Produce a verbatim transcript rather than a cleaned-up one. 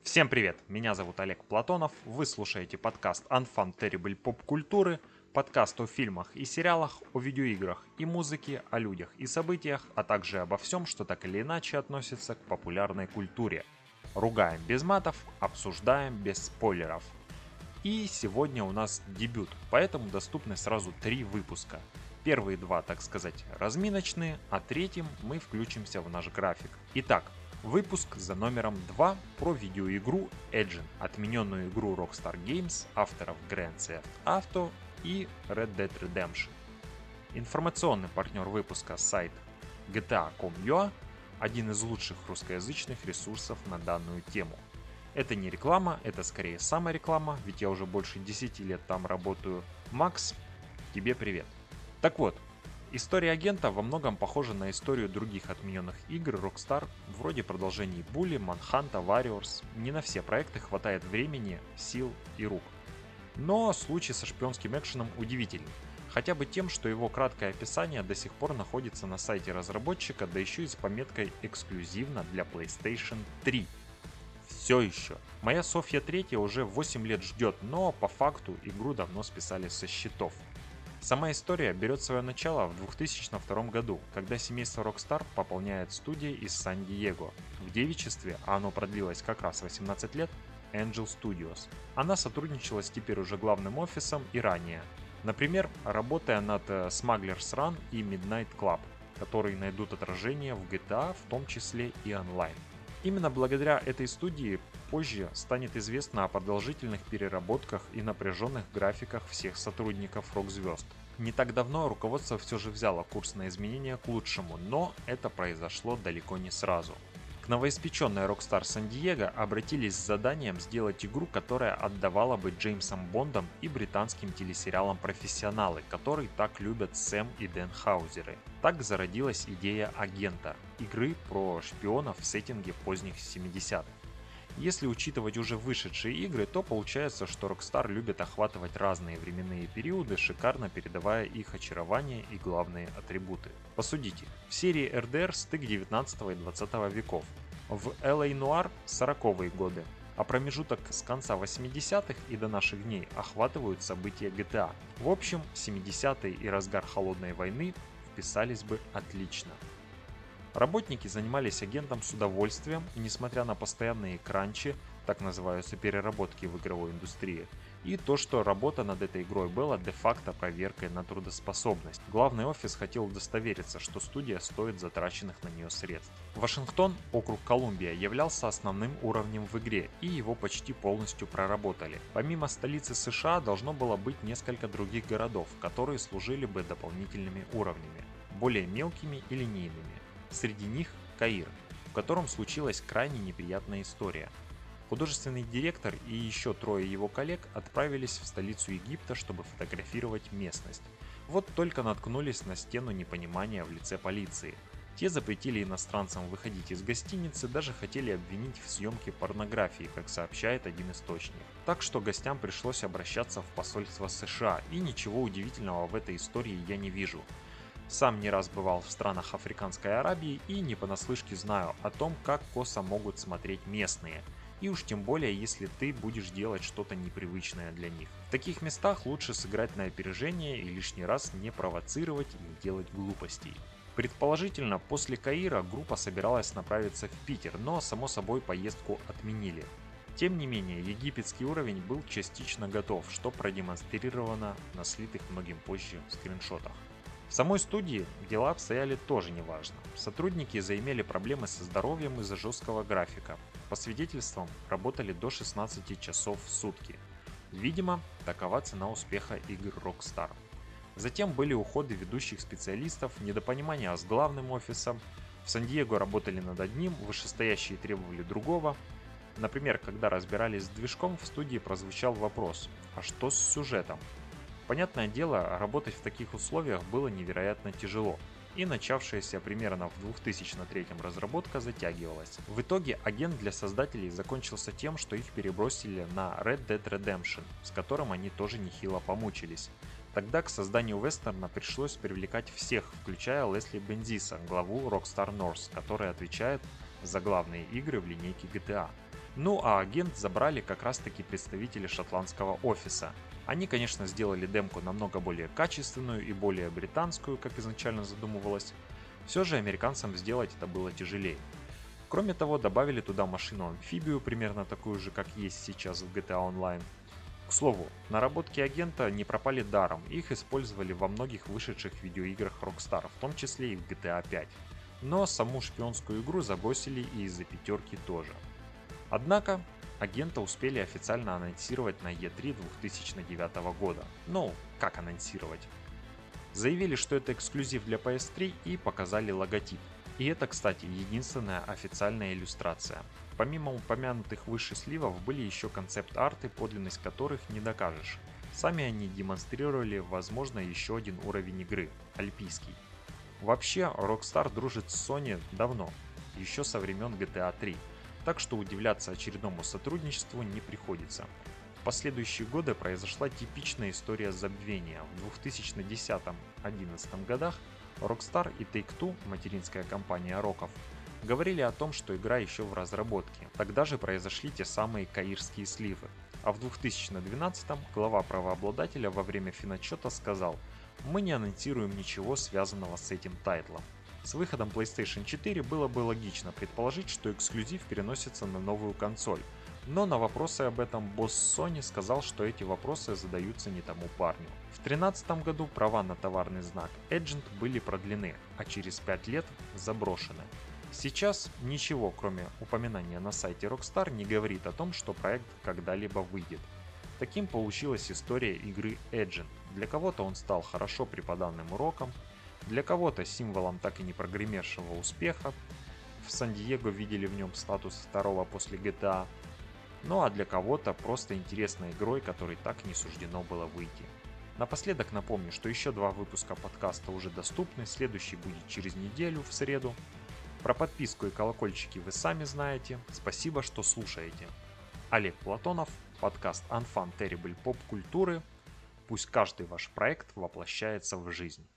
Всем привет! Меня зовут Олег Платонов. Вы слушаете подкаст Unfun Terrible поп-культуры, подкаст о фильмах и сериалах, о видеоиграх и музыке, о людях и событиях, а также обо всем, что так или иначе относится к популярной культуре. Ругаем без матов, обсуждаем без спойлеров. И сегодня у нас дебют, поэтому доступны сразу три выпуска. Первые два, так сказать, разминочные, а третьим мы включимся в наш график. Итак, выпуск за номером два про видеоигру Agent, отмененную игру Rockstar Games, авторов Grand Theft Auto и Red Dead Redemption. Информационный партнер выпуска сайт джи ти эй точка ком точка ю а, один из лучших русскоязычных ресурсов на данную тему. Это не реклама, это скорее самореклама, ведь я уже больше десяти лет там работаю. Макс, тебе привет. Так вот, история агента во многом похожа на историю других отмененных игр Rockstar, вроде продолжений Bully, Manhunt, Warriors. Не на все проекты хватает времени, сил и рук. Но случай со шпионским экшеном удивительный. Хотя бы тем, что его краткое описание до сих пор находится на сайте разработчика, да еще и с пометкой «Эксклюзивно для PlayStation три». Все еще. Моя Софья третья уже восемь лет ждет, но по факту игру давно списали со счетов. Сама история берет свое начало в две тысячи втором году, когда семейство Rockstar пополняет студии из Сан-Диего. В девичестве, а оно продлилось как раз восемнадцать лет, Angel Studios. Она сотрудничала с теперь уже главным офисом и ранее. Например, работая над Smuggler's Run и Midnight Club, которые найдут отражение в джи ти эй, в том числе и онлайн. Именно благодаря этой студии позже станет известно о продолжительных переработках и напряженных графиках всех сотрудников рок-звезд. Не так давно руководство все же взяло курс на изменения к лучшему, но это произошло далеко не сразу. К новоиспеченной Rockstar Сан-Диего обратились с заданием сделать игру, которая отдавала бы Джеймсом Бондом и британским телесериалам «Профессионалы», которые так любят Сэм и Дэн Хаузеры. Так зародилась идея агента – игры про шпионов в сеттинге поздних семидесятых. Если учитывать уже вышедшие игры, то получается, что Rockstar любит охватывать разные временные периоды, шикарно передавая их очарование и главные атрибуты. Посудите, в серии эр ди эр стык девятнадцатого и двадцатого веков, в эл эй Noire сороковые годы, а промежуток с конца восьмидесятых и до наших дней охватывают события джи ти эй. В общем, семидесятые и разгар холодной войны вписались бы отлично. Работники занимались агентом с удовольствием, и несмотря на постоянные кранчи, так называются переработки в игровой индустрии, и то, что работа над этой игрой была де-факто проверкой на трудоспособность. Главный офис хотел удостовериться, что студия стоит затраченных на нее средств. Вашингтон, округ Колумбия, являлся основным уровнем в игре, и его почти полностью проработали. Помимо столицы США должно было быть несколько других городов, которые служили бы дополнительными уровнями, более мелкими и линейными. Среди них Каир, в котором случилась крайне неприятная история. Художественный директор и еще трое его коллег отправились в столицу Египта, чтобы фотографировать местность. Вот только наткнулись на стену непонимания в лице полиции. Те запретили иностранцам выходить из гостиницы, даже хотели обвинить в съемке порнографии, как сообщает один источник. Так что гостям пришлось обращаться в посольство США, и ничего удивительного в этой истории я не вижу. Сам не раз бывал в странах Африканской Арабии и не понаслышке знаю о том, как косо могут смотреть местные. И уж тем более, если ты будешь делать что-то непривычное для них. В таких местах лучше сыграть на опережение и лишний раз не провоцировать и не делать глупостей. Предположительно, после Каира группа собиралась направиться в Питер, но само собой поездку отменили. Тем не менее, египетский уровень был частично готов, что продемонстрировано на слитых многим позже скриншотах. В самой студии дела обстояли тоже неважно. Сотрудники заимели проблемы со здоровьем из-за жесткого графика. По свидетельствам, работали до шестнадцати часов в сутки. Видимо, такова цена успеха игр Rockstar. Затем были уходы ведущих специалистов, недопонимания с главным офисом. В Сан-Диего работали над одним, вышестоящие требовали другого. Например, когда разбирались с движком, в студии прозвучал вопрос: а что с сюжетом? Понятное дело, работать в таких условиях было невероятно тяжело, и начавшаяся примерно в две тысячи третьем разработка затягивалась. В итоге агент для создателей закончился тем, что их перебросили на Red Dead Redemption, с которым они тоже нехило помучились. Тогда к созданию вестерна пришлось привлекать всех, включая Лесли Бензиса, главу Rockstar North, который отвечает за главные игры в линейке джи ти эй. Ну а агент забрали как раз таки представители шотландского офиса. Они, конечно, сделали демку намного более качественную и более британскую, как изначально задумывалось. Все же американцам сделать это было тяжелее. Кроме того, добавили туда машину-амфибию, примерно такую же, как есть сейчас в джи ти эй Online. К слову, наработки агента не пропали даром, их использовали во многих вышедших видеоиграх Rockstar, в том числе и в джи ти эй пять. Но саму шпионскую игру забросили и из-за пятерки тоже. Однако, агента успели официально анонсировать на и три две тысячи девятого года. Ну, как анонсировать? Заявили, что это эксклюзив для пи эс три и показали логотип. И это, кстати, единственная официальная иллюстрация. Помимо упомянутых выше сливов были еще концепт-арты, подлинность которых не докажешь. Сами они демонстрировали, возможно, еще один уровень игры – альпийский. Вообще, Rockstar дружит с Sony давно, еще со времен джи ти эй три, так что удивляться очередному сотрудничеству не приходится. В последующие годы произошла типичная история забвения. В две тысячи десятом — две тысячи одиннадцатом годах Rockstar и Take-Two, материнская компания Роков, говорили о том, что игра еще в разработке. Тогда же произошли те самые каирские сливы. А в две тысячи двенадцатом глава правообладателя во время финотчета сказал: «Мы не анонсируем ничего связанного с этим тайтлом». С выходом PlayStation четыре было бы логично предположить, что эксклюзив переносится на новую консоль. Но на вопросы об этом босс Sony сказал, что эти вопросы задаются не тому парню. В две тысячи тринадцатом году права на товарный знак Agent были продлены, а через пять лет заброшены. Сейчас ничего, кроме упоминания на сайте Rockstar, не говорит о том, что проект когда-либо выйдет. Таким получилась история игры Agent. Для кого-то он стал хорошо преподанным уроком, для кого-то символом так и не прогремевшего успеха. В Сан-Диего видели в нем статус второго после джи ти эй. Ну а для кого-то просто интересной игрой, которой так не суждено было выйти. Напоследок напомню, что еще два выпуска подкаста уже доступны, следующий будет через неделю, в среду. Про подписку и колокольчики вы сами знаете, спасибо, что слушаете. Олег Платонов, подкаст Unfun Terrible Pop Культуры. Пусть каждый ваш проект воплощается в жизнь.